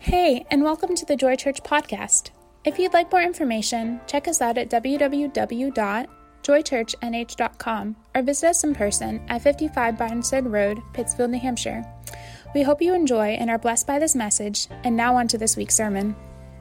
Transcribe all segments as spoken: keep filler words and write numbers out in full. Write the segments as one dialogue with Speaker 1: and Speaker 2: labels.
Speaker 1: Hey, and welcome to the Joy Church podcast. If you'd like more information, check us out at w w w dot joy church n h dot com or visit us in person at fifty-five Barnstead Road, Pittsfield, New Hampshire. We hope you enjoy and are blessed by this message. And now on to this week's sermon.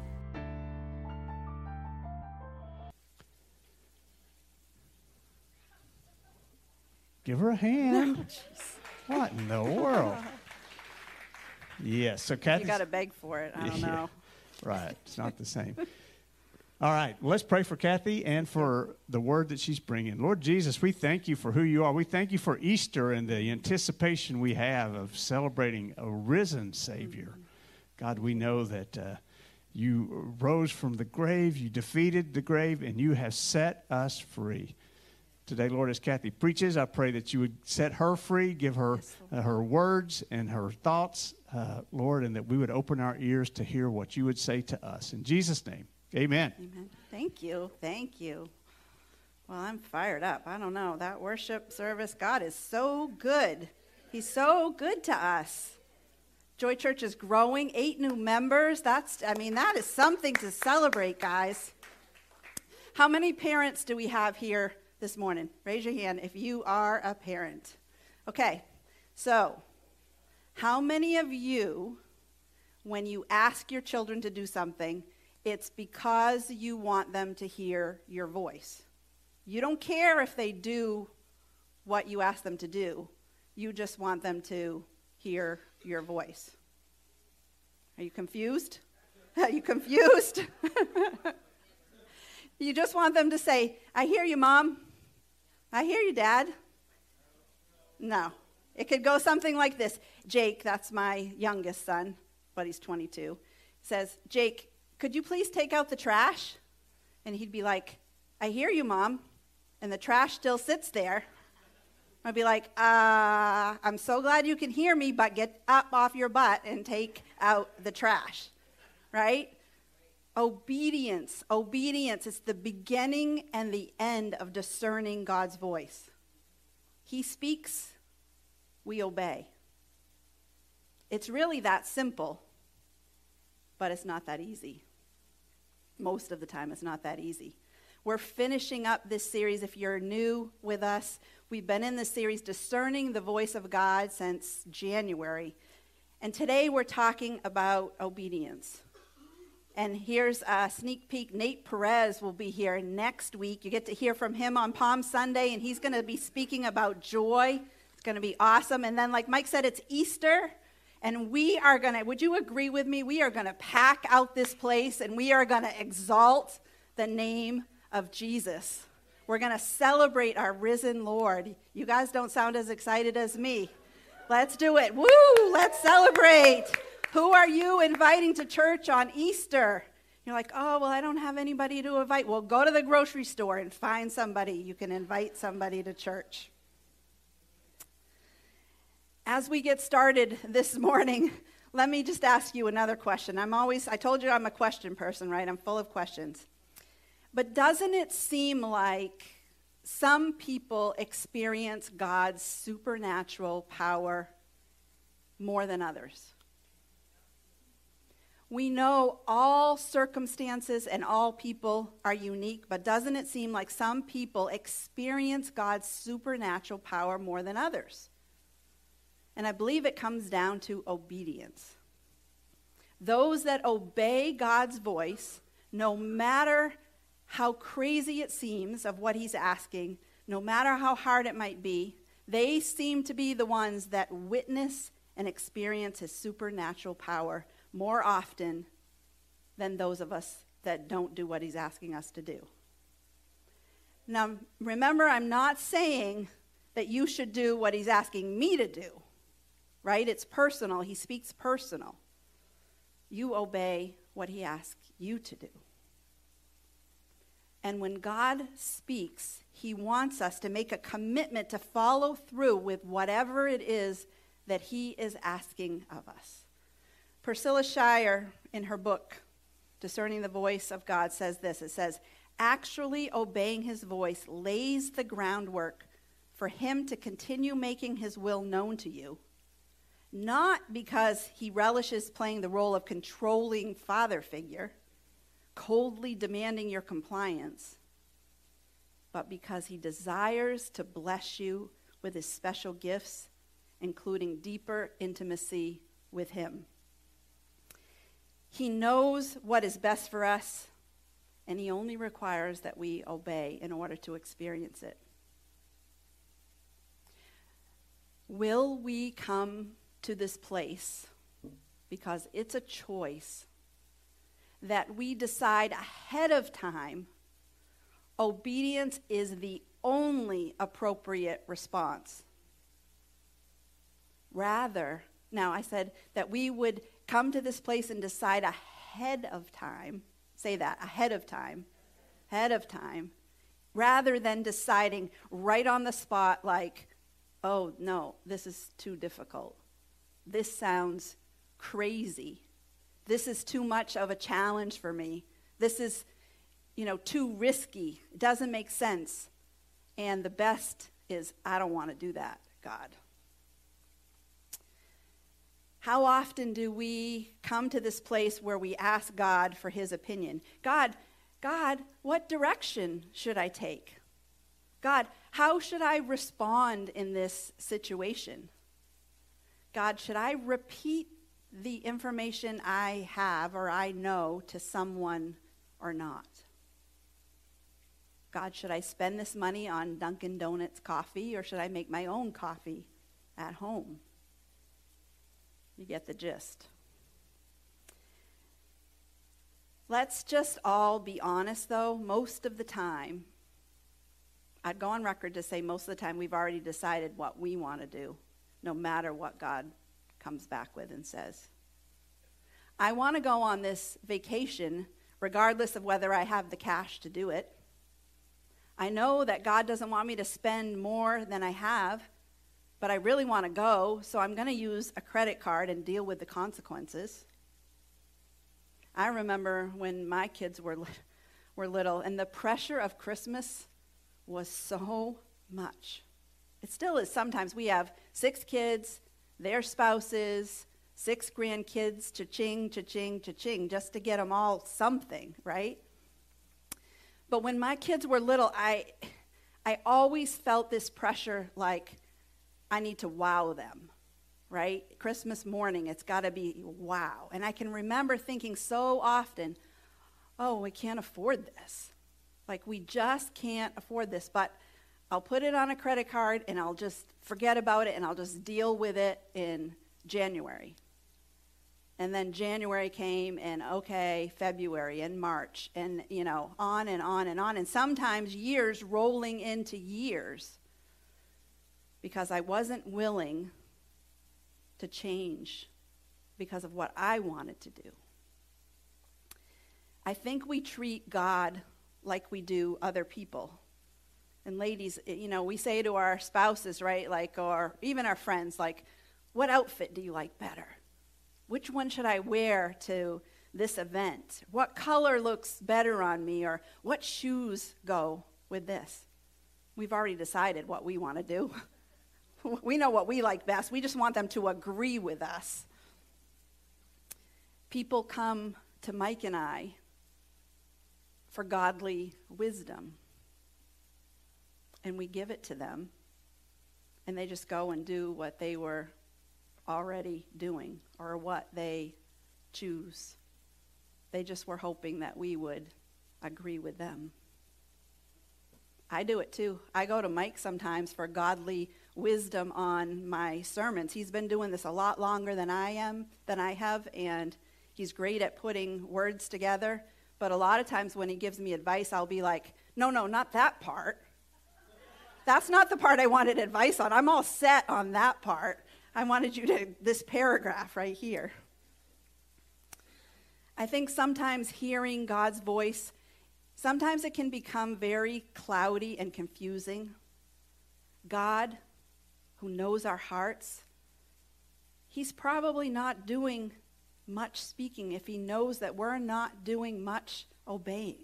Speaker 2: Give her a hand. What in the world? Yes, so Kathy.
Speaker 3: You got to beg for it. I don't
Speaker 2: yeah,
Speaker 3: know.
Speaker 2: Right, it's not the same. All right, let's pray for Kathy and for the word that she's bringing. Lord Jesus, we thank you for who you are. We thank you for Easter and the anticipation we have of celebrating a risen Savior. Mm-hmm. God, we know that uh, you rose from the grave, you defeated the grave, and you have set us free. Today, Lord, as Kathy preaches, I pray that you would set her free, give her yes, uh, her words and her thoughts, uh, Lord, and that we would open our ears to hear what you would say to us. In Jesus' name, amen.
Speaker 3: Amen. Thank you. Thank you. Well, I'm fired up. I don't know. That worship service, God is so good. He's so good to us. Joy Church is growing. Eight new members. That's, I mean, that is something to celebrate, guys. How many parents do we have here this morning? Raise your hand if you are a parent. Okay, so how many of you, when you ask your children to do something, it's because you want them to hear your voice? You don't care if they do what you ask them to do. You just want them to hear your voice. Are you confused? Are you confused? You just want them to say, I hear you, Mom. I hear you, Dad. No. It could go something like this. Jake, that's my youngest son, but he's twenty-two, says, Jake, could you please take out the trash? And he'd be like, I hear you, Mom. And the trash still sits there. I'd be like, uh, I'm so glad you can hear me, but get up off your butt and take out the trash, right? Obedience, obedience is the beginning and the end of discerning God's voice. He speaks, we obey. It's really that simple, but it's not that easy. Most of the time, it's not that easy. We're finishing up this series. If you're new with us, we've been in this series, Discerning the Voice of God, since January. And today we're talking about obedience. And here's a sneak peek. Nate Perez will be here next week. You get to hear from him on Palm Sunday, and he's going to be speaking about joy. It's going to be awesome. And then, like Mike said, it's Easter, and we are going to, would you agree with me? We are going to pack out this place, and we are going to exalt the name of Jesus. We're going to celebrate our risen Lord. You guys don't sound as excited as me. Let's do it. Woo! Let's celebrate. Who are you inviting to church on Easter? You're like, oh, well, I don't have anybody to invite. Well, go to the grocery store and find somebody. You can invite somebody to church. As we get started this morning, let me just ask you another question. I'm always, I told you I'm a question person, right? I'm full of questions. But doesn't it seem like some people experience God's supernatural power more than others? We know all circumstances and all people are unique, but doesn't it seem like some people experience God's supernatural power more than others? And I believe it comes down to obedience. Those that obey God's voice, no matter how crazy it seems of what he's asking, no matter how hard it might be, they seem to be the ones that witness and experience his supernatural power more often than those of us that don't do what he's asking us to do. Now, remember, I'm not saying that you should do what he's asking me to do, right? It's personal. He speaks personal. You obey what he asks you to do. And when God speaks, he wants us to make a commitment to follow through with whatever it is that he is asking of us. Priscilla Shirer, in her book, Discerning the Voice of God, says this. It says, actually obeying his voice lays the groundwork for him to continue making his will known to you not because he relishes playing the role of controlling father figure, coldly demanding your compliance, but because he desires to bless you with his special gifts, including deeper intimacy with him. He knows what is best for us, and he only requires that we obey in order to experience it. Will we come to this place, because it's a choice, that we decide ahead of time obedience is the only appropriate response? Rather, now I said that we would come to this place and decide ahead of time, say that, ahead of time, ahead of time, rather than deciding right on the spot like, oh, no, this is too difficult. This sounds crazy. This is too much of a challenge for me. This is, you know, too risky. It doesn't make sense. And the best is, I don't want to do that, God. How often do we come to this place where we ask God for his opinion? God, God, what direction should I take? God, how should I respond in this situation? God, should I repeat the information I have or I know to someone or not? God, should I spend this money on Dunkin' Donuts coffee or should I make my own coffee at home? You get the gist. Let's just all be honest, though. Most of the time, I'd go on record to say most of the time we've already decided what we want to do, no matter what God comes back with and says. I want to go on this vacation regardless of whether I have the cash to do it. I know that God doesn't want me to spend more than I have, but I really want to go, so I'm going to use a credit card and deal with the consequences. I remember when my kids were were little, and the pressure of Christmas was so much. It still is sometimes. We have six kids, their spouses, six grandkids, cha-ching, cha-ching, cha-ching, just to get them all something, right? But when my kids were little, I, I always felt this pressure like I need to wow them, right? Christmas morning, it's got to be wow. And I can remember thinking so often, oh, we can't afford this. Like, we just can't afford this, but I'll put it on a credit card and I'll just forget about it and I'll just deal with it in January. And then January came and, okay, February and March and, you know, on and on and on. And sometimes years rolling into years because I wasn't willing to change because of what I wanted to do. I think we treat God like we do other people. And ladies, you know, we say to our spouses, right, like, or even our friends, like, what outfit do you like better? Which one should I wear to this event? What color looks better on me? Or what shoes go with this? We've already decided what we want to do. We know what we like best. We just want them to agree with us. People come to Mike and I for godly wisdom. And we give it to them. And they just go and do what they were already doing or what they choose. They just were hoping that we would agree with them. I do it too. I go to Mike sometimes for godly wisdom on my sermons. He's been doing this a lot longer than I am, than I have, and he's great at putting words together. But a lot of times when he gives me advice, I'll be like, no, no, not that part. That's not the part I wanted advice on. I'm all set on that part. I wanted you to, this paragraph right here. I think sometimes hearing God's voice, sometimes it can become very cloudy and confusing. God, who knows our hearts, he's probably not doing much speaking if he knows that we're not doing much obeying.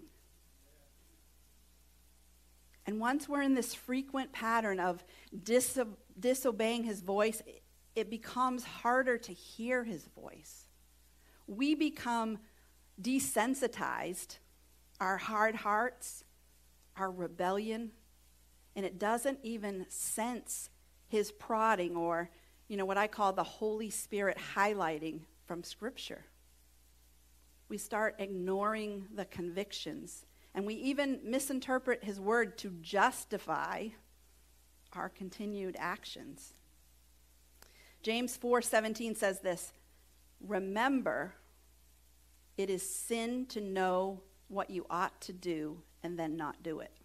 Speaker 3: And once we're in this frequent pattern of diso- disobeying his voice, it becomes harder to hear his voice. We become desensitized, our hard hearts, our rebellion, and it doesn't even sense his prodding or, you know, what I call the Holy Spirit highlighting from Scripture. We start ignoring the convictions, and we even misinterpret his word to justify our continued actions. James four seventeen says this, "Remember, it is sin to know what you ought to do and then not do it."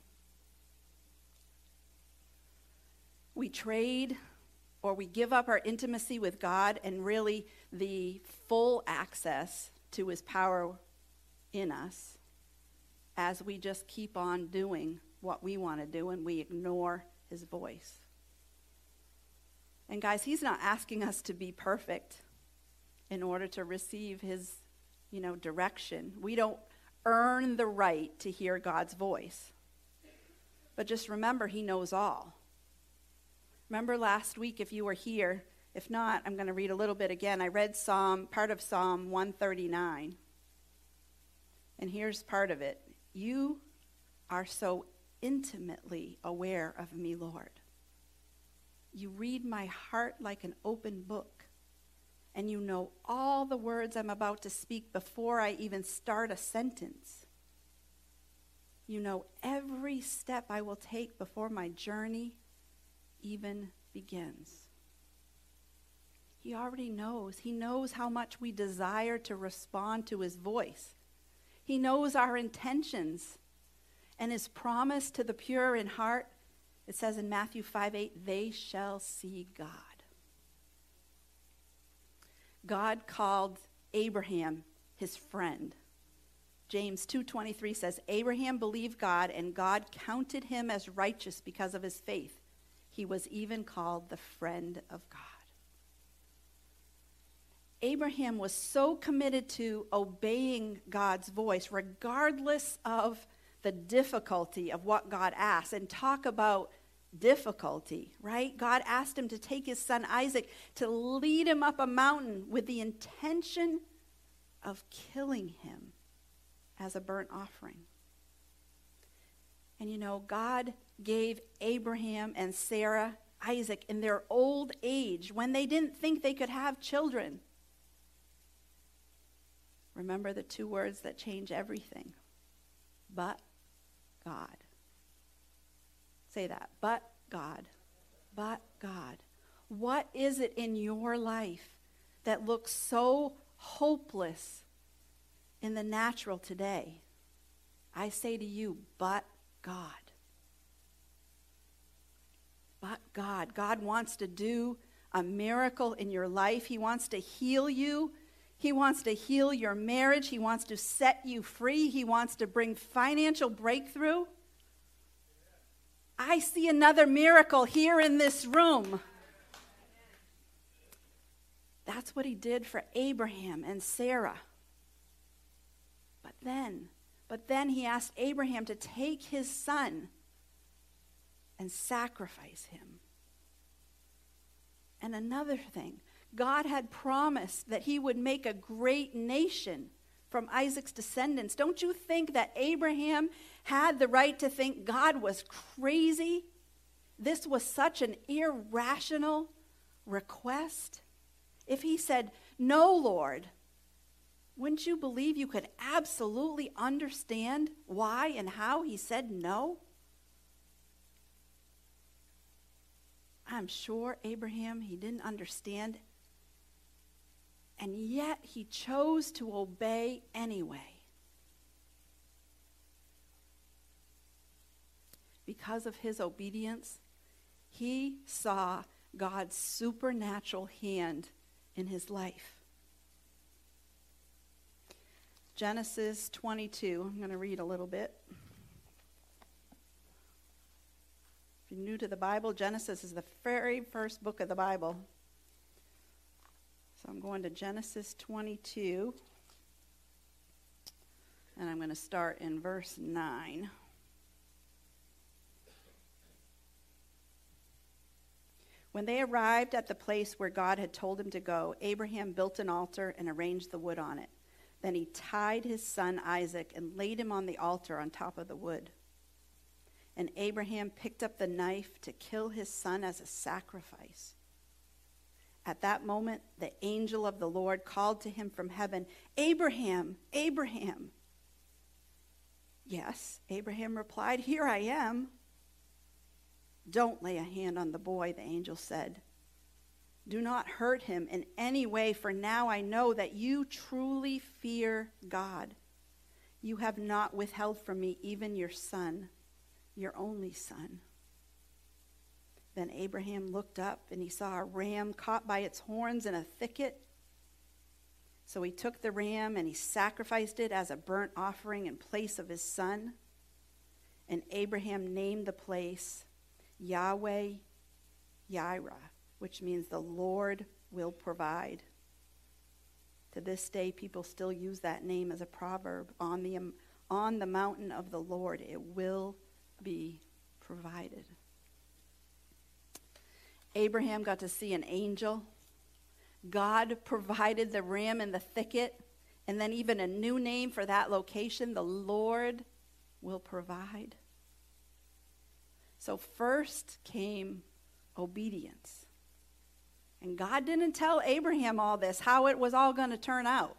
Speaker 3: We trade or we give up our intimacy with God and really the full access to his power in us as we just keep on doing what we want to do and we ignore his voice. And guys, he's not asking us to be perfect in order to receive his, you know, direction. We don't earn the right to hear God's voice. But just remember, he knows all. Remember last week, if you were here, if not, I'm going to read a little bit again. I read Psalm, part of Psalm one thirty-nine. And here's part of it. You are so intimately aware of me, Lord. You read my heart like an open book, and you know all the words I'm about to speak before I even start a sentence. You know every step I will take before my journey even begins. He already knows. He knows how much we desire to respond to his voice. He knows our intentions, and his promise to the pure in heart, it says in Matthew five eight, they shall see God. God called Abraham his friend. James two twenty-three says, Abraham believed God, and God counted him as righteous because of his faith. He was even called the friend of God. Abraham was so committed to obeying God's voice, regardless of the difficulty of what God asked. And talk about difficulty, right? God asked him to take his son Isaac to lead him up a mountain with the intention of killing him as a burnt offering. And you know, God gave Abraham and Sarah Isaac in their old age when they didn't think they could have children. Remember the two words that change everything. But God. Say that. But God. But God. What is it in your life that looks so hopeless in the natural today? I say to you, but God. But God. God wants to do a miracle in your life. He wants to heal you. He wants to heal your marriage. He wants to set you free. He wants to bring financial breakthrough. I see another miracle here in this room. That's what he did for Abraham and Sarah. But then, but then he asked Abraham to take his son and sacrifice him. And another thing, God had promised that he would make a great nation from Isaac's descendants. Don't you think that Abraham had the right to think God was crazy? This was such an irrational request. If he said, no, Lord, wouldn't you believe you could absolutely understand why and how he said no? I'm sure Abraham, he didn't understand. And yet he chose to obey anyway. Because of his obedience, he saw God's supernatural hand in his life. Genesis twenty-two, I'm going to read a little bit. If you're new to the Bible, Genesis is the very first book of the Bible. So I'm going to Genesis twenty-two, and I'm going to start in verse nine. When they arrived at the place where God had told him to go, Abraham built an altar and arranged the wood on it. Then he tied his son Isaac and laid him on the altar on top of the wood. And Abraham picked up the knife to kill his son as a sacrifice. At that moment, the angel of the Lord called to him from heaven, "Abraham, Abraham." "Yes," Abraham replied, "here I am." "Don't lay a hand on the boy," the angel said. "Do not hurt him in any way, for now I know that you truly fear God. You have not withheld from me even your son, your only son." Then Abraham looked up and he saw a ram caught by its horns in a thicket. So he took the ram and he sacrificed it as a burnt offering in place of his son. And Abraham named the place Yahweh Yireh, which means the Lord will provide. To this day, people still use that name as a proverb. On the, um, on the mountain of the Lord, it will be provided. Abraham got to see an angel. God provided the ram in the thicket, and then even a new name for that location, the Lord will provide. So first came obedience. And God didn't tell Abraham all this, how it was all going to turn out.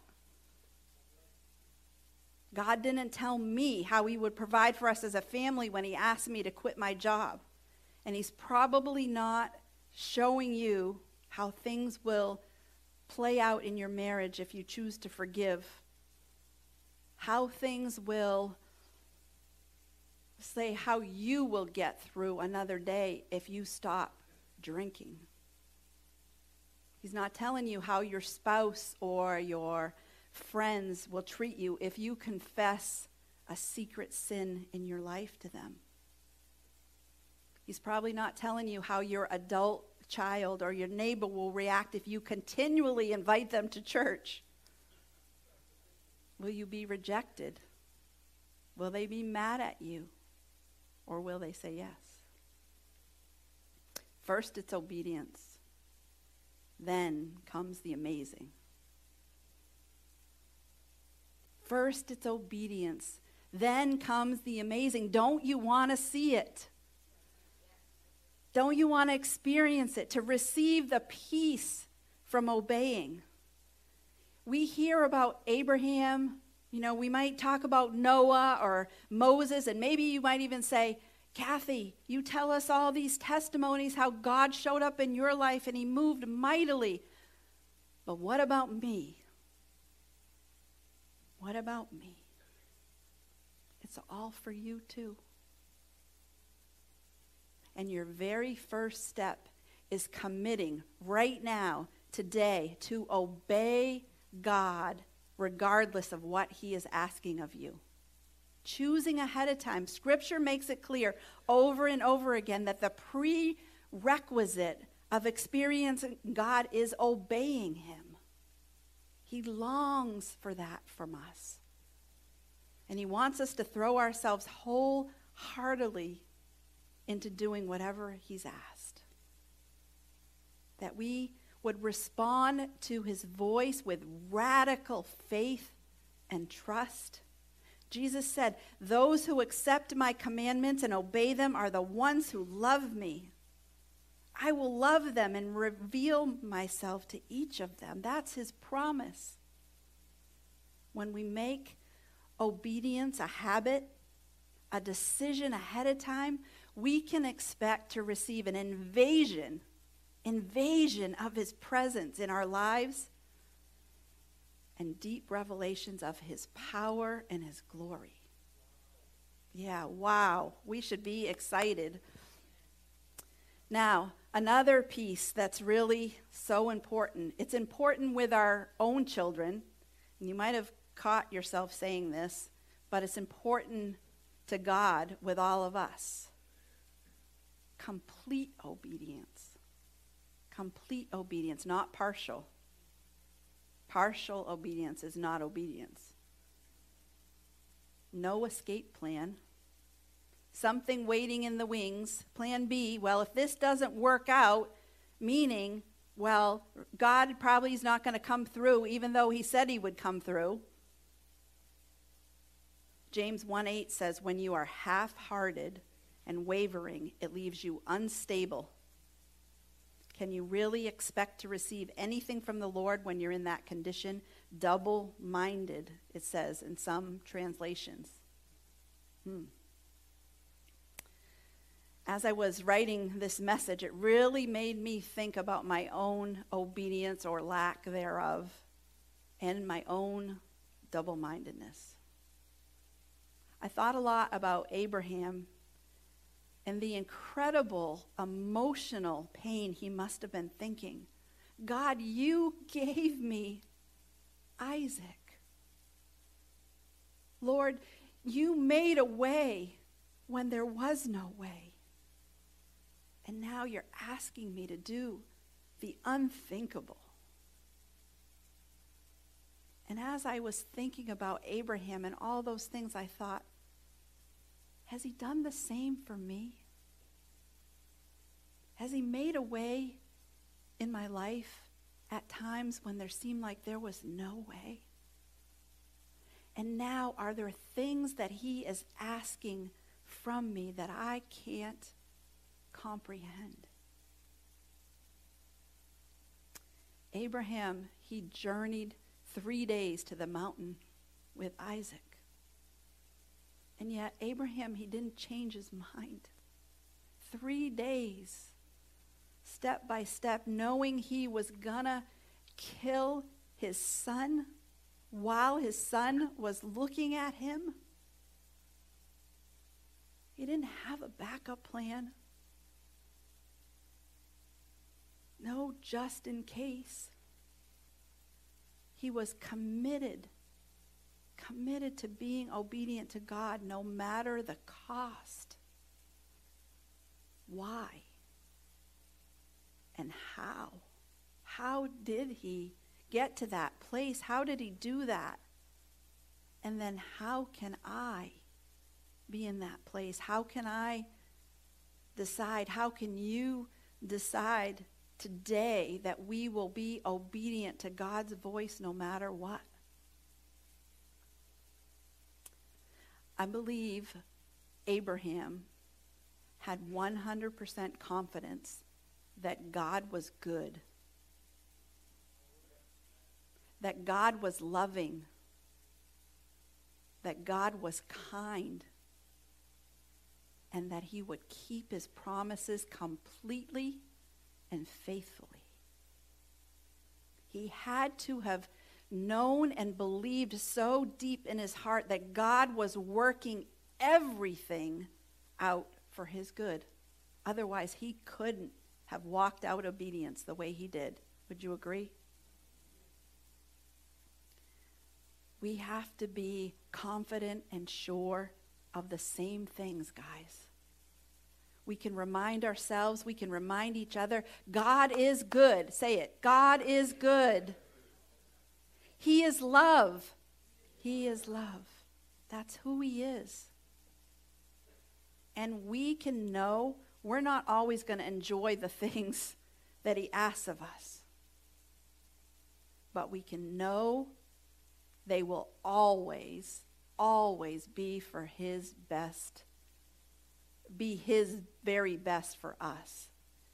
Speaker 3: God didn't tell me how he would provide for us as a family when he asked me to quit my job. And he's probably not showing you how things will play out in your marriage if you choose to forgive. How things will say how you will get through another day if you stop drinking. He's not telling you how your spouse or your friends will treat you if you confess a secret sin in your life to them. He's probably not telling you how your adult child or your neighbor will react if you continually invite them to church. Will you be rejected? Will they be mad at you? Or will they say yes? First, it's obedience. Then comes the amazing. First, it's obedience. Then comes the amazing. Don't you want to see it? Don't you want to experience it, to receive the peace from obeying? We hear about Abraham, you know, we might talk about Noah or Moses, and maybe you might even say, "Kathy, you tell us all these testimonies how God showed up in your life and he moved mightily. But what about me? What about me?" It's all for you too. And your very first step is committing right now, today, to obey God regardless of what he is asking of you. Choosing ahead of time. Scripture makes it clear over and over again that the prerequisite of experiencing God is obeying him. He longs for that from us. And he wants us to throw ourselves wholeheartedly into doing whatever he's asked. That we would respond to his voice with radical faith and trust. Jesus said, "Those who accept my commandments and obey them are the ones who love me. I will love them and reveal myself to each of them." That's his promise. When we make obedience a habit, a decision ahead of time, we can expect to receive an invasion, invasion of his presence in our lives and deep revelations of his power and his glory. Yeah, wow. We should be excited. Now, another piece that's really so important. It's important with our own children. And you might have caught yourself saying this, but it's important to God with all of us. Complete obedience. Complete obedience, not partial. Partial obedience is not obedience. No escape plan. Something waiting in the wings. Plan B, well, if this doesn't work out, meaning, well, God probably is not going to come through, even though he said he would come through. James one eight says, when you are half-hearted and wavering, it leaves you unstable. Can you really expect to receive anything from the Lord when you're in that condition? Double-minded, it says in some translations. Hmm. As I was writing this message, it really made me think about my own obedience or lack thereof and my own double-mindedness. I thought a lot about Abraham and the incredible emotional pain he must have been thinking. God, you gave me Isaac. Lord, you made a way when there was no way. And now you're asking me to do the unthinkable. And as I was thinking about Abraham and all those things, I thought, has he done the same for me? Has he made a way in my life at times when there seemed like there was no way? And now are there things that he is asking from me that I can't comprehend? Abraham, he journeyed three days to the mountain with Isaac. And yet Abraham, he didn't change his mind. Three days, step by step, knowing he was gonna kill his son while his son was looking at him. He didn't have a backup plan. No, just in case. He was committed, committed to being obedient to God no matter the cost. Why? And how? How did he get to that place? How did he do that? And then how can I be in that place? How can I decide? How can you decide today that we will be obedient to God's voice no matter what? I believe Abraham had one hundred percent confidence that God was good, that God was loving, that God was kind, and that he would keep his promises completely and faithfully. He had to have known and believed so deep in his heart that God was working everything out for his good. Otherwise, he couldn't have walked out obedience the way he did. Would you agree? We have to be confident and sure of the same things, guys. We can remind ourselves, we can remind each other, God is good. Say it. God is good. He is love. He is love. That's who he is. And we can know we're not always going to enjoy the things that he asks of us. But we can know they will always, always be for his best, be his very best for us.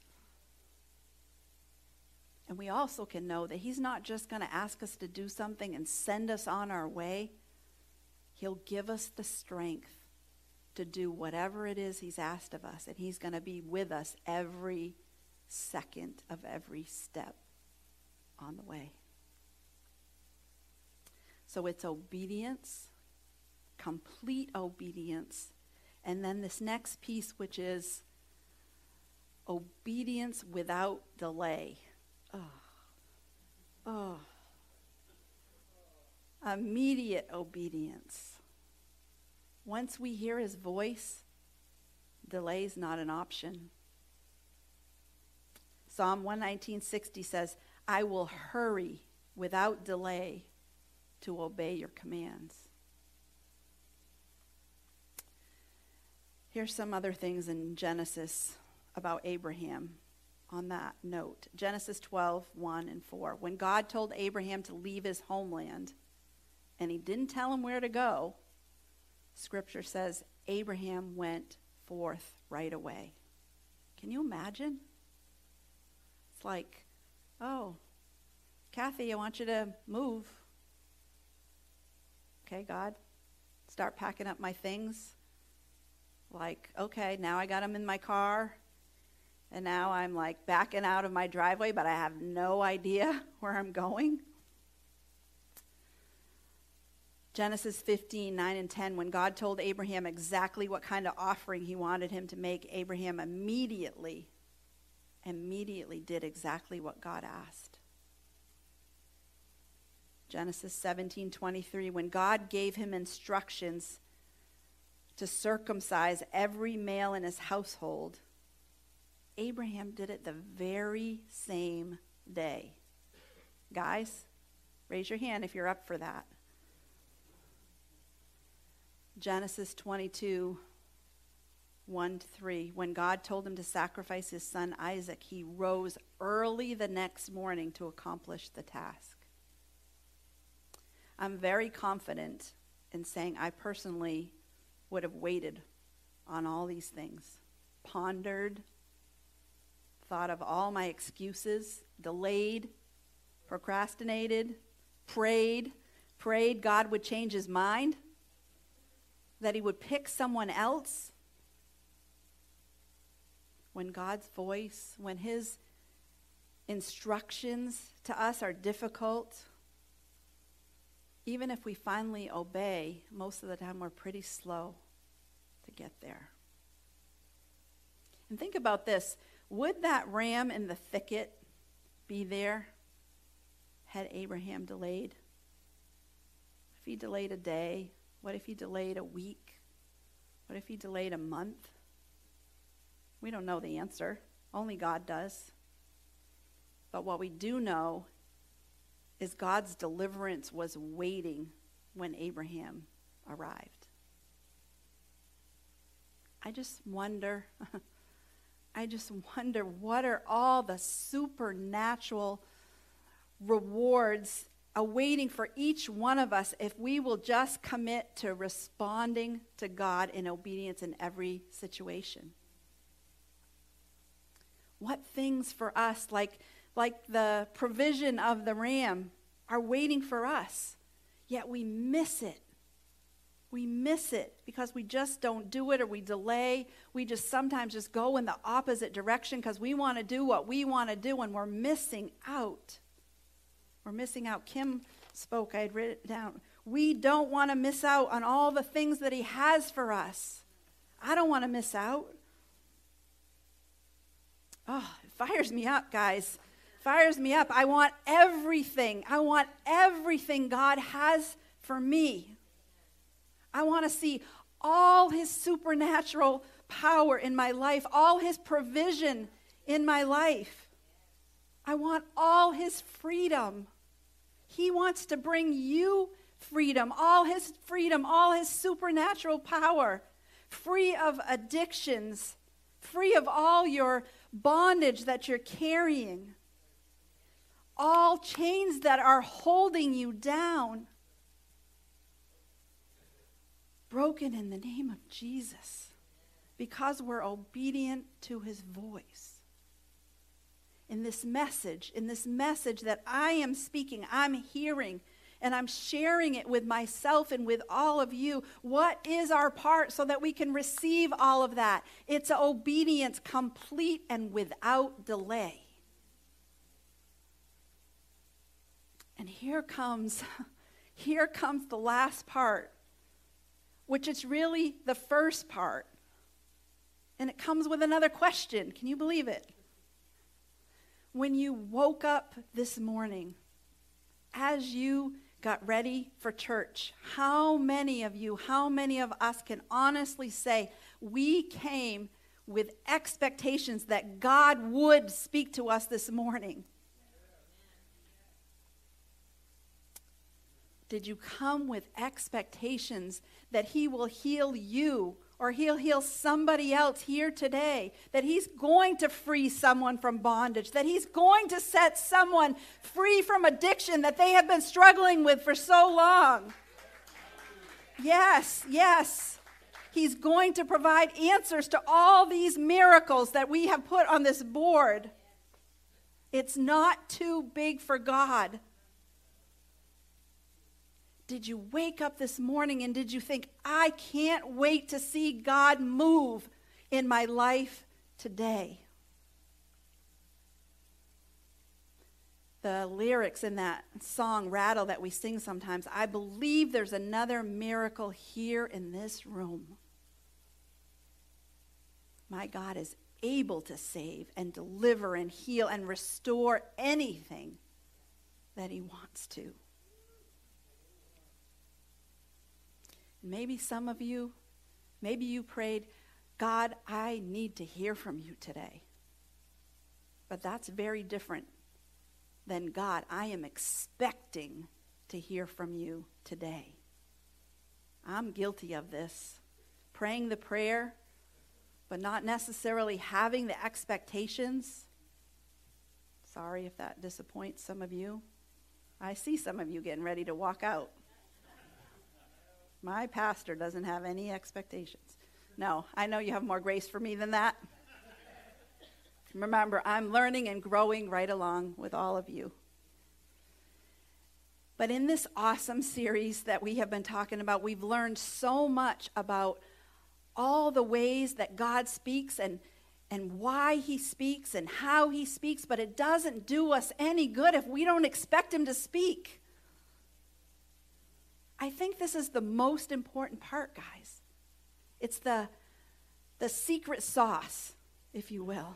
Speaker 3: And we also can know that he's not just going to ask us to do something and send us on our way. He'll give us the strength to do whatever it is he's asked of us. And he's going to be with us every second of every step on the way. So it's obedience, complete obedience. And then this next piece, which is obedience without delay. Oh, oh. Immediate obedience. Once we hear his voice, delay is not an option. Psalm one nineteen sixty says, I will hurry without delay to obey your commands. Here's some other things in Genesis about Abraham. on that note. Genesis twelve, one and four. When God told Abraham to leave his homeland, and he didn't tell him where to go, Scripture says Abraham went forth right away. Can you imagine? It's like, oh, Kathy, I want you to move. Okay, God, start packing up my things. Like, okay, now I got them in my car, and now I'm like backing out of my driveway, but I have no idea where I'm going. Genesis fifteen, nine and ten, when God told Abraham exactly what kind of offering he wanted him to make, Abraham immediately, immediately did exactly what God asked. Genesis seventeen, twenty-three, when God gave him instructions to circumcise every male in his household, Abraham did it the very same day. Guys, raise your hand if you're up for that. Genesis twenty-two, one to three, when God told him to sacrifice his son Isaac, he rose early the next morning to accomplish the task. I'm very confident in saying I personally would have waited on all these things, pondered, thought of all my excuses, delayed, procrastinated, prayed, prayed God would change his mind, that he would pick someone else. When God's voice, when his instructions to us are difficult, even if we finally obey, most of the time we're pretty slow to get there. And think about this. Would that ram in the thicket be there had Abraham delayed? If he delayed a day, what if he delayed a week? What if he delayed a month? We don't know the answer. Only God does. But what we do know is God's deliverance was waiting when Abraham arrived. I just wonder, I just wonder what are all the supernatural rewards awaiting for each one of us if we will just commit to responding to God in obedience in every situation. What things for us, like like the provision of the ram, are waiting for us, yet we miss it. We miss it because we just don't do it, or we delay. We just sometimes just go in the opposite direction because we want to do what we want to do, and we're missing out. We're missing out. Kim spoke, I had written it down. We don't want to miss out on all the things that he has for us. I don't want to miss out. Oh, it fires me up, guys. Fires me up. I want everything. I want everything God has for me. I want to see all his supernatural power in my life, all his provision in my life. I want all his freedom. He wants to bring you freedom, all his freedom, all his supernatural power, free of addictions, free of all your bondage that you're carrying, all chains that are holding you down, broken in the name of Jesus, because we're obedient to his voice. In this message, in this message that I am speaking, I'm hearing, and I'm sharing it with myself and with all of you. What is our part so that we can receive all of that? It's obedience, complete and without delay. And here comes, here comes the last part, which is really the first part. And it comes with another question. Can you believe it? When you woke up this morning, as you got ready for church, how many of you, how many of us can honestly say we came with expectations that God would speak to us this morning? Did you come with expectations that he will heal you or he'll heal somebody else here today, that he's going to free someone from bondage, that he's going to set someone free from addiction that they have been struggling with for so long. Yes, yes. He's going to provide answers to all these miracles that we have put on this board. It's not too big for God. Did you wake up this morning and did you think, I can't wait to see God move in my life today? The lyrics in that song, Rattle, that we sing sometimes, I believe there's another miracle here in this room. My God is able to save and deliver and heal and restore anything that he wants to. Maybe some of you, maybe you prayed, God, I need to hear from you today. But that's very different than, God, I am expecting to hear from you today. I'm guilty of this. Praying the prayer, but not necessarily having the expectations. Sorry if that disappoints some of you. I see some of you getting ready to walk out. My pastor doesn't have any expectations. No, I know you have more grace for me than that. Remember, I'm learning and growing right along with all of you. But in this awesome series that we have been talking about, we've learned so much about all the ways that God speaks and, and why he speaks and how he speaks, but it doesn't do us any good if we don't expect him to speak. I think this is the most important part, guys. It's the, the secret sauce, if you will.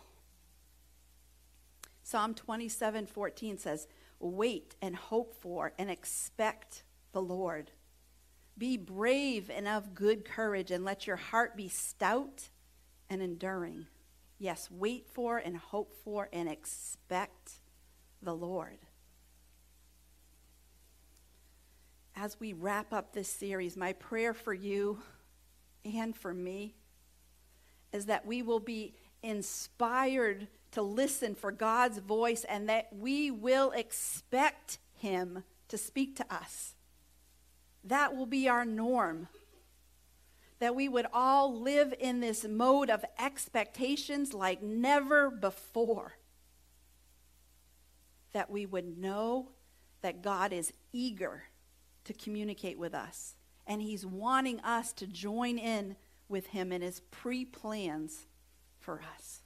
Speaker 3: Psalm twenty-seven fourteen says, wait and hope for and expect the Lord. Be brave and of good courage, and let your heart be stout and enduring. Yes, wait for and hope for and expect the Lord. As we wrap up this series, my prayer for you and for me is that we will be inspired to listen for God's voice and that we will expect him to speak to us. That will be our norm. That we would all live in this mode of expectations like never before. That we would know that God is eager to communicate with us. And he's wanting us to join in with him in his pre-plans for us.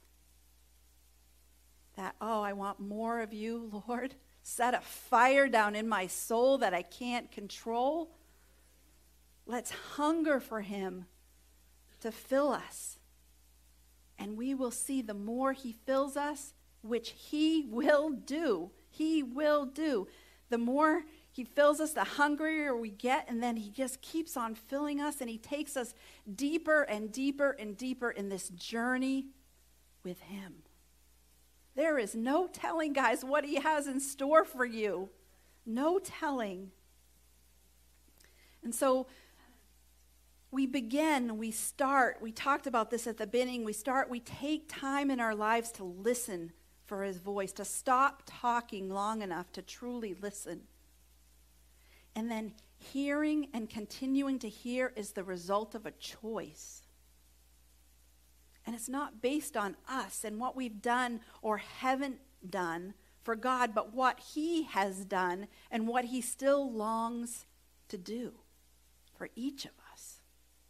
Speaker 3: That, oh, I want more of you, Lord. Set a fire down in my soul that I can't control. Let's hunger for him to fill us. And we will see the more he fills us, which he will do. He will do. The more he fills us, the hungrier we get, and then he just keeps on filling us, and he takes us deeper and deeper and deeper in this journey with him. There is no telling, guys, what he has in store for you. No telling. And so we begin, we start, we talked about this at the beginning, we start, we take time in our lives to listen for his voice, to stop talking long enough to truly listen. And then hearing and continuing to hear is the result of a choice. And it's not based on us and what we've done or haven't done for God, but what he has done and what he still longs to do for each of us.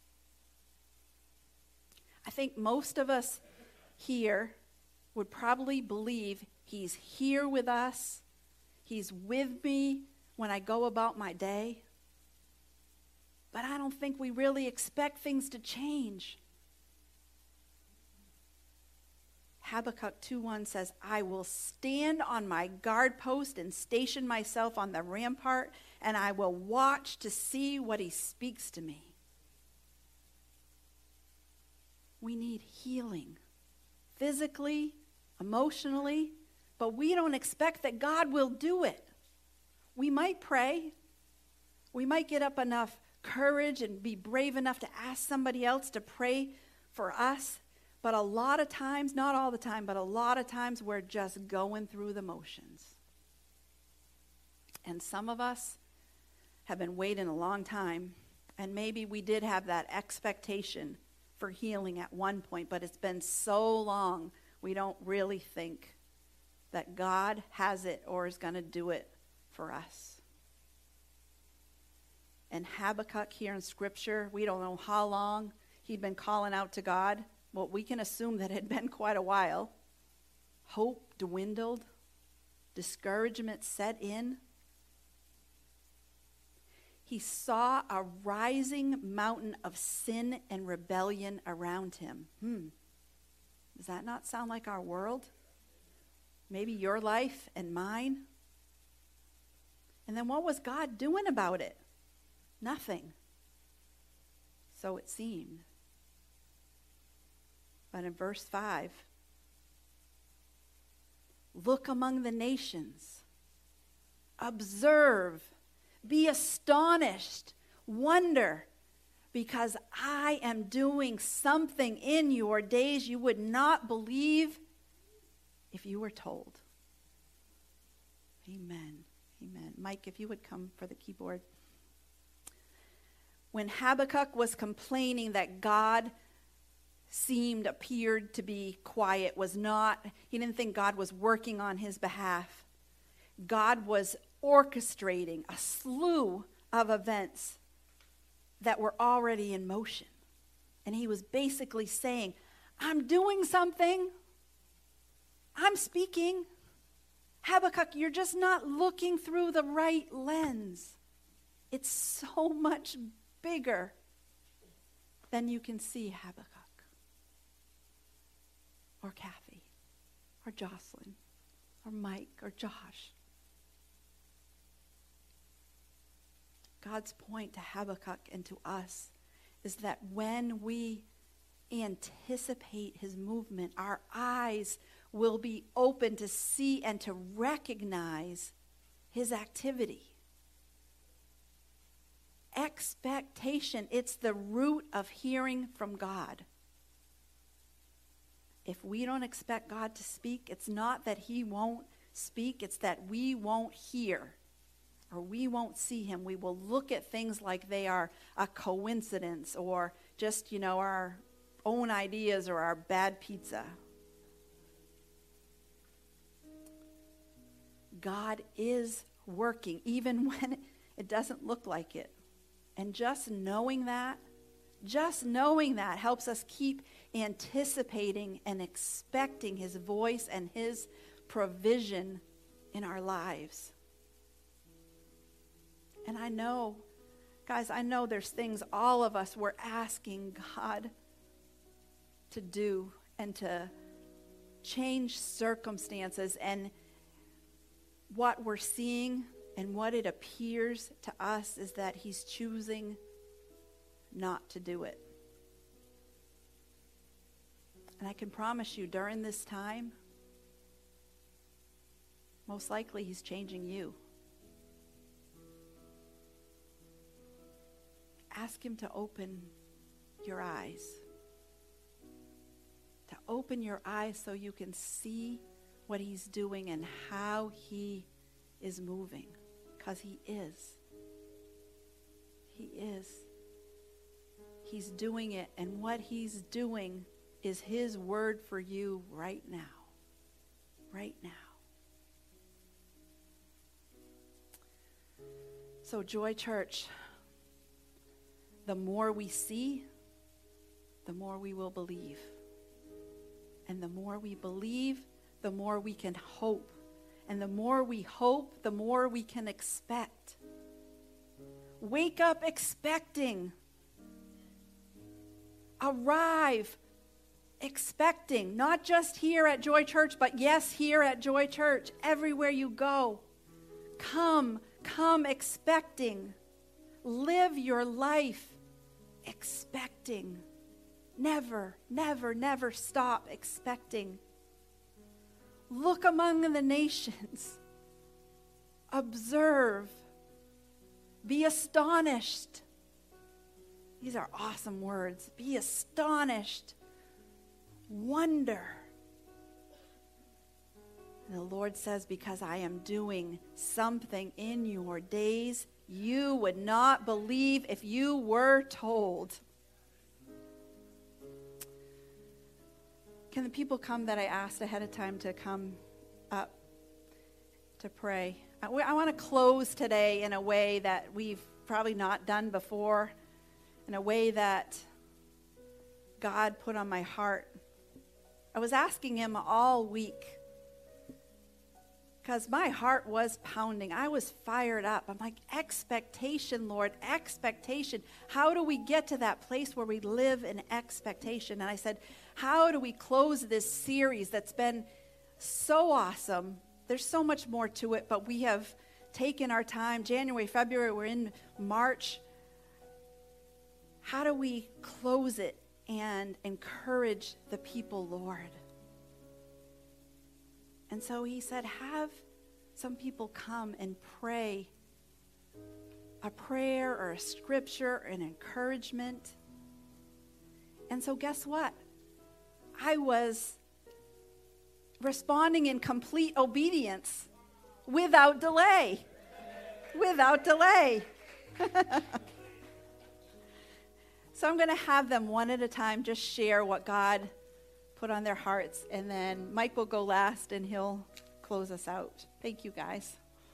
Speaker 3: I think most of us here would probably believe he's here with us, he's with me when I go about my day. But I don't think we really expect things to change. Habakkuk two one says, I will stand on my guard post and station myself on the rampart, and I will watch to see what he speaks to me. We need healing, physically, emotionally, but we don't expect that God will do it. We might pray. We might get up enough courage and be brave enough to ask somebody else to pray for us. But a lot of times, not all the time, but a lot of times we're just going through the motions. And some of us have been waiting a long time, and maybe we did have that expectation for healing at one point, but it's been so long we don't really think that God has it or is going to do it for us. And Habakkuk here in Scripture, we don't know how long he'd been calling out to God. Well, we can assume that it had been quite a while. Hope dwindled. Discouragement set in. He saw a rising mountain of sin and rebellion around him. Hmm. Does that not sound like our world? Maybe your life and mine? And then what was God doing about it? Nothing. So it seemed. But in verse five, look among the nations, observe, be astonished, wonder, because I am doing something in your days you would not believe if you were told. Amen. Amen. Mike, if you would come for the keyboard. When Habakkuk was complaining that God seemed, appeared to be quiet, was not, he didn't think God was working on his behalf. God was orchestrating a slew of events that were already in motion. And he was basically saying, I'm doing something. I'm speaking. Habakkuk, you're just not looking through the right lens. It's so much bigger than you can see, Habakkuk. Or Kathy, or Jocelyn, or Mike, or Josh. God's point to Habakkuk and to us is that when we anticipate his movement, our eyes will be open to see and to recognize his activity. Expectation, it's the root of hearing from God. If we don't expect God to speak, it's not that he won't speak, it's that we won't hear or we won't see him. We will look at things like they are a coincidence or just, you know, our own ideas or our bad pizza. God is working even when it doesn't look like it. And just knowing that, just knowing that helps us keep anticipating and expecting his voice and his provision in our lives. And I know, guys, I know there's things all of us were asking God to do and to change circumstances, and what we're seeing and what it appears to us is that he's choosing not to do it. And I can promise you, during this time, most likely he's changing you. Ask him to open your eyes. To open your eyes so you can see what he's doing and how he is moving. Because he is. He is. He's doing it, and what he's doing is his word for you right now. Right now. So, Joy Church, the more we see, the more we will believe. And the more we believe, the more we can hope. And the more we hope, the more we can expect. Wake up expecting. Arrive expecting. Not just here at Joy Church, but yes, here at Joy Church. Everywhere you go. Come, come expecting. Live your life expecting. Never, never, never stop expecting. Look among the nations. Observe. Be astonished. These are awesome words. Be astonished. Wonder. And the Lord says, because I am doing something in your days you would not believe if you were told. Can the people come that I asked ahead of time to come up to pray? I, I want to close today in a way that we've probably not done before, in a way that God put on my heart. I was asking him all week because my heart was pounding. I was fired up. I'm like, expectation, Lord, expectation. How do we get to that place where we live in expectation? And I said, how do we close this series that's been so awesome? There's so much more to it, but we have taken our time. January, February, we're in March. How do we close it and encourage the people, Lord? And so he said, have some people come and pray a prayer or a scripture or an encouragement. And so guess what? I was responding in complete obedience without delay. Without delay. So I'm going to have them one at a time just share what God put on their hearts, and then Mike will go last and he'll close us out. Thank you, guys.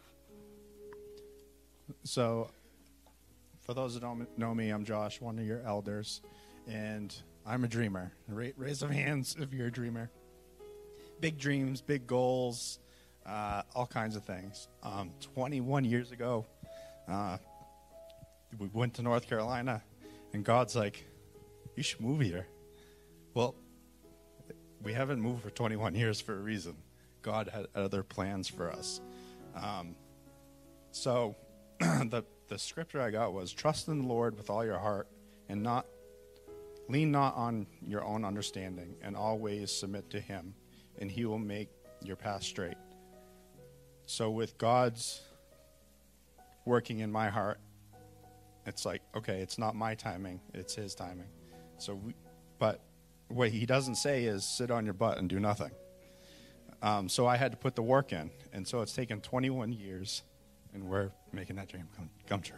Speaker 4: So for those that don't know me, I'm Josh, one of your elders, and I'm a dreamer. Ra- raise of hands if you're a dreamer. Big dreams, big goals, uh, all kinds of things. Um, twenty-one years ago, uh, we went to North Carolina, and God's like, you should move here. Well, we haven't moved for twenty-one years for a reason. God had other plans for us. Um, so the the scripture I got was, trust in the Lord with all your heart, and not lean not on your own understanding, and always submit to him, and he will make your path straight. So with God's working in my heart, it's like, okay, it's not my timing, it's his timing. So, we, but what he doesn't say is sit on your butt and do nothing. Um, so I had to put the work in, and so it's taken twenty-one years, and we're making that dream come, come true.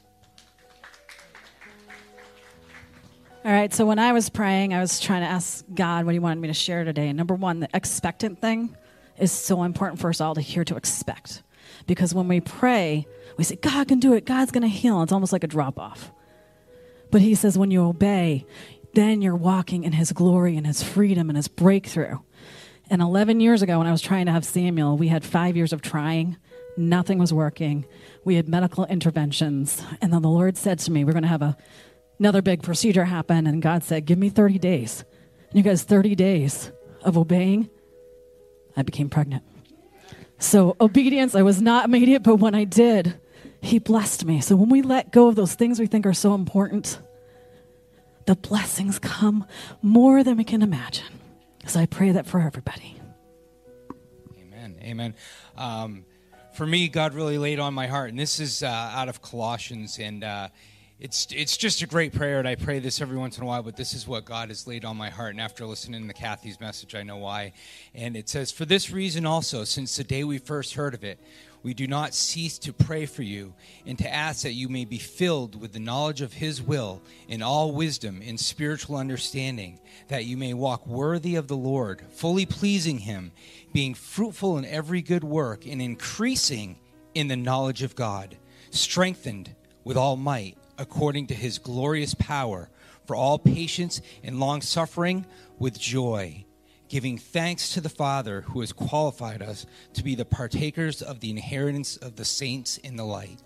Speaker 5: All right, so when I was praying, I was trying to ask God what he wanted me to share today. And number one, the expectant thing is so important for us all to hear to expect. Because when we pray, we say, God can do it, God's going to heal. It's almost like a drop-off. But he says when you obey, then you're walking in his glory and his freedom and his breakthrough. And eleven years ago when I was trying to have Samuel, we had five years of trying. Nothing was working. We had medical interventions. And then the Lord said to me, we're going to have a, another big procedure happen. And God said, give me thirty days. And you guys, thirty days of obeying, I became pregnant. So obedience, I was not immediate, but when I did, he blessed me. So when we let go of those things we think are so important, the blessings come more than we can imagine. So I pray that for everybody.
Speaker 6: Amen. Amen. Um, for me, God really laid on my heart, and this is uh, out of Colossians, and uh, it's it's just a great prayer, and I pray this every once in a while, but this is what God has laid on my heart, and after listening to Kathy's message, I know why. And it says, for this reason also, since the day we first heard of it, we do not cease to pray for you and to ask that you may be filled with the knowledge of his will in all wisdom and spiritual understanding, that you may walk worthy of the Lord, fully pleasing him, being fruitful in every good work and increasing in the knowledge of God, strengthened with all might according to his glorious power, for all patience and long-suffering with joy, giving thanks to the Father who has qualified us to be the partakers of the inheritance of the saints in the light.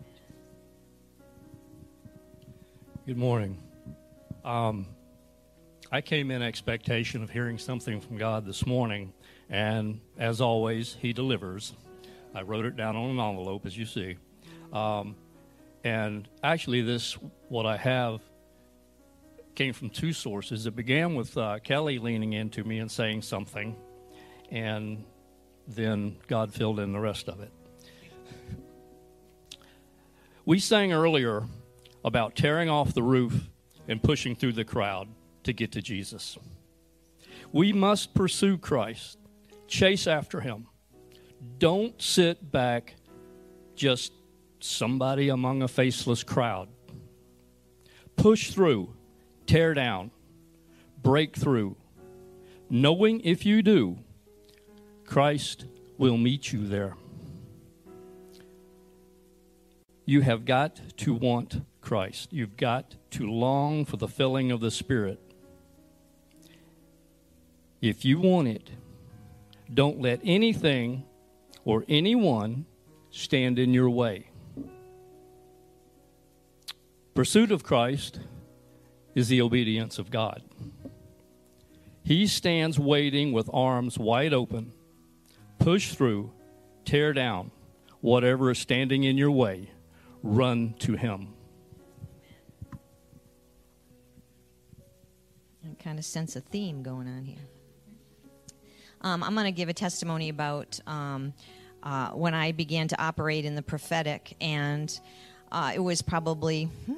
Speaker 7: Good morning. Um, I came in expectation of hearing something from God this morning, and as always, he delivers. I wrote it down on an envelope, as you see. Um, and actually, this, what I have, came from two sources. It began with uh, Kelly leaning into me and saying something, and then God filled in the rest of it. We sang earlier about tearing off the roof and pushing through the crowd to get to Jesus. We must pursue Christ. Chase after him. Don't sit back just somebody among a faceless crowd. Push through, tear down, break through, knowing if you do, Christ will meet you there. You have got to want Christ. You've got to long for the filling of the Spirit. If you want it, don't let anything or anyone stand in your way. Pursuit of Christ is the obedience of God. He stands waiting with arms wide open. Push through, tear down whatever is standing in your way. Run to him.
Speaker 8: I kind of sense a theme going on here. Um, I'm going to give a testimony about um, uh, when I began to operate in the prophetic, and uh, it was probably hmm,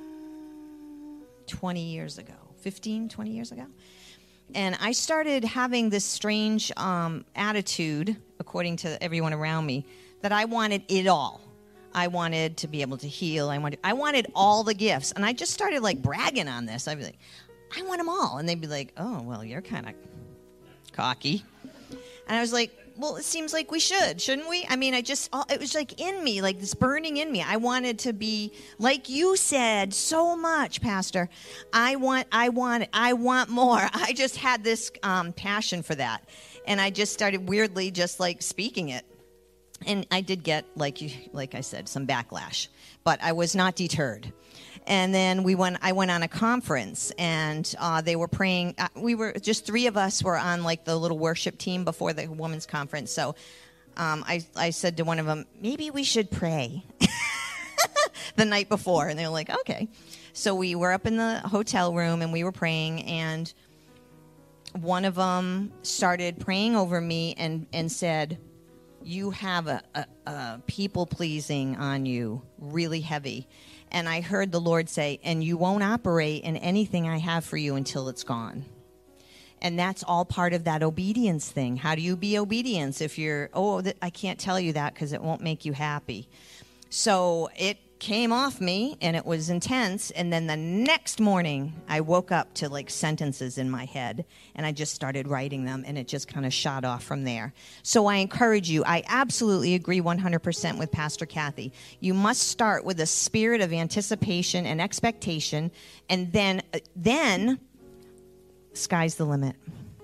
Speaker 8: twenty years ago, fifteen, twenty years ago. And I started having this strange um, attitude, according to everyone around me, that I wanted it all. I wanted to be able to heal. I wanted, I wanted all the gifts. And I just started, like, bragging on this. I'd be like, I want them all. And they'd be like, oh, well, you're kind of cocky. And I was like, well, it seems like we should, shouldn't we? I mean, I just, it was like in me, like this burning in me. I wanted to be, like you said so much, Pastor. I want, I want, I want more. I just had this um, passion for that. And I just started weirdly just like speaking it. And I did get, like you, like I said, some backlash, but I was not deterred. And then we went. I went on a conference, and uh, they were praying. Uh, we were just three of us were on like the little worship team before the women's conference. So um, I, I said to one of them, maybe we should pray the night before, and they were like, okay. So we were up in the hotel room, and we were praying, and one of them started praying over me and and said, you have a, a, a people-pleasing on you, really heavy. And I heard the Lord say, and you won't operate in anything I have for you until it's gone. And that's all part of that obedience thing. How do you be obedience if you're, oh, th- I can't tell you that because it won't make you happy. So it came off me, and it was intense. And then the next morning, I woke up to like sentences in my head, and I just started writing them, and it just kind of shot off from there. So I encourage you. I absolutely agree one hundred percent with Pastor Kathy. You must start with a spirit of anticipation and expectation, and then, then, sky's the limit.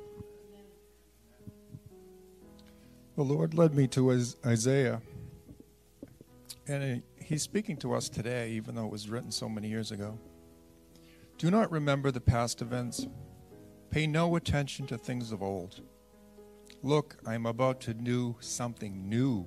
Speaker 9: The Lord led me to Isaiah, and he's speaking to us today, even though it was written so many years ago. Do not remember the past events. Pay no attention to things of old. Look, I am about to do something new.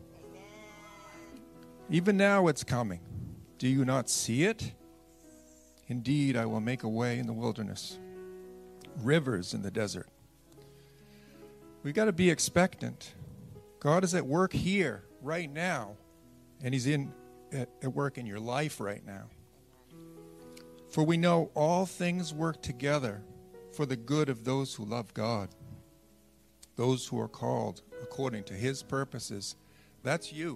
Speaker 9: Even now it's coming. Do you not see it? Indeed, I will make a way in the wilderness, rivers in the desert. We've got to be expectant. God is at work here, right now, and he's in At, at work in your life right now. For we know all things work together for the good of those who love God, those who are called according to his purposes. That's you.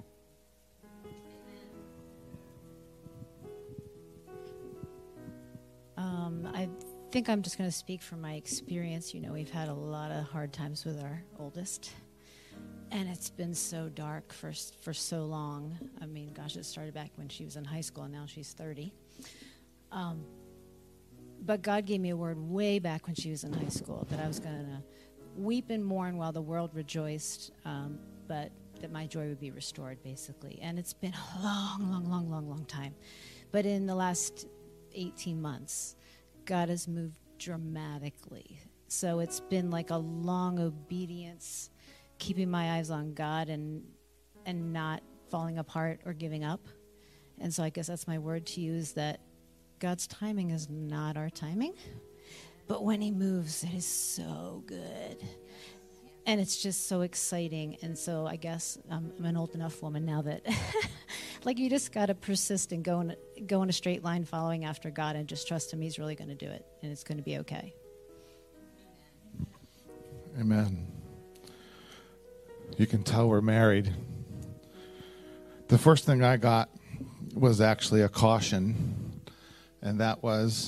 Speaker 10: Um, I think I'm just going to speak from my experience. You know, we've had a lot of hard times with our oldest. And it's been so dark for for so long. I mean, gosh, it started back when she was in high school, and now she's thirty. Um, but God gave me a word way back when she was in high school that I was going to weep and mourn while the world rejoiced, um, but that my joy would be restored, basically. And it's been a long, long, long, long, long time. But in the last eighteen months, God has moved dramatically. So it's been like a long obedience, keeping my eyes on God and and not falling apart or giving up. And so I guess that's my word to you, is that God's timing is not our timing. But when he moves, it is so good. And it's just so exciting. And so I guess um, I'm an old enough woman now that Like, you just got to persist and go in, go in a straight line following after God and just trust him. He's really going to do it, and it's going to be okay.
Speaker 11: Amen. You can tell we're married. The first thing I got was actually a caution, and that was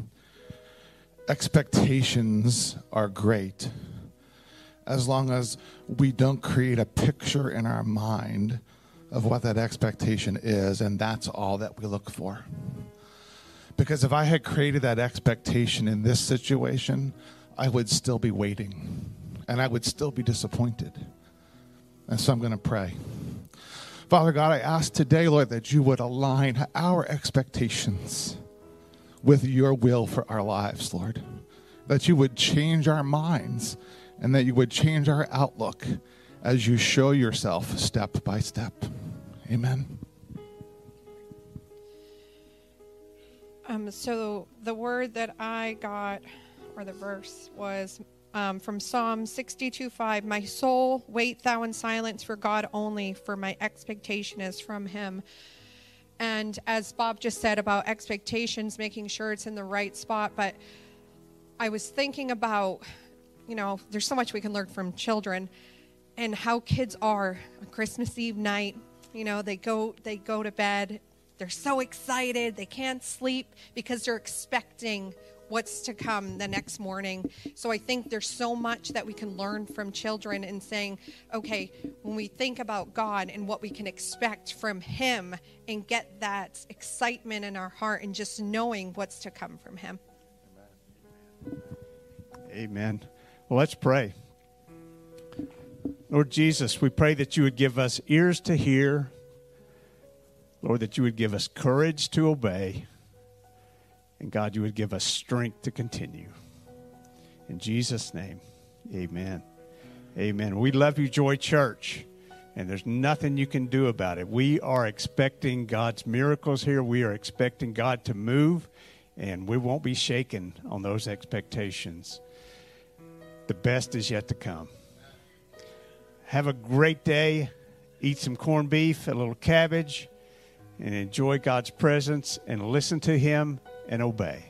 Speaker 11: expectations are great as long as we don't create a picture in our mind of what that expectation is, and that's all that we look for. Because if I had created that expectation in this situation, I would still be waiting, and I would still be disappointed. And so I'm going to pray. Father God, I ask today, Lord, that you would align our expectations with your will for our lives, Lord. That you would change our minds, and that you would change our outlook as you show yourself step by step. Amen.
Speaker 12: Um, so the word that I got, or the verse, was um, from Psalm sixty-two five. My soul, wait thou in silence for God only, for my expectation is from him. And as Bob just said about expectations, making sure it's in the right spot. But I was thinking about, you know, there's so much we can learn from children, and how kids are on Christmas Eve night. You know, they go they go to bed. They're so excited. They can't sleep because they're expecting what's to come the next morning. So I think there's so much that we can learn from children in saying, okay, when we think about God and what we can expect from him, and get that excitement in our heart and just knowing what's to come from him.
Speaker 2: Amen. Well, let's pray. Lord Jesus, we pray that you would give us ears to hear. Lord, that you would give us courage to obey. And God, you would give us strength to continue. In Jesus' name, amen. Amen. We love you, Joy Church, and there's nothing you can do about it. We are expecting God's miracles here. We are expecting God to move, and we won't be shaken on those expectations. The best is yet to come. Have a great day. Eat some corned beef, a little cabbage, and enjoy God's presence and listen to him and obey.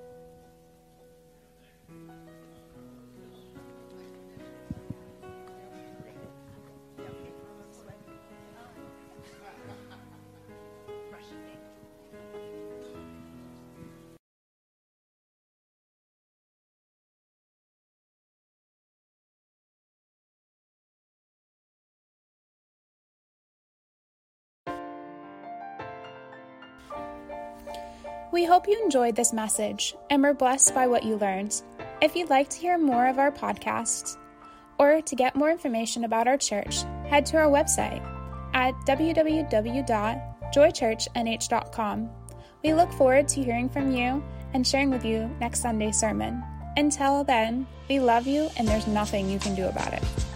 Speaker 1: We hope you enjoyed this message and were blessed by what you learned. If you'd like to hear more of our podcasts or to get more information about our church, head to our website at w w w dot joy church n h dot com. We look forward to hearing from you and sharing with you next Sunday's sermon. Until then, we love you and there's nothing you can do about it.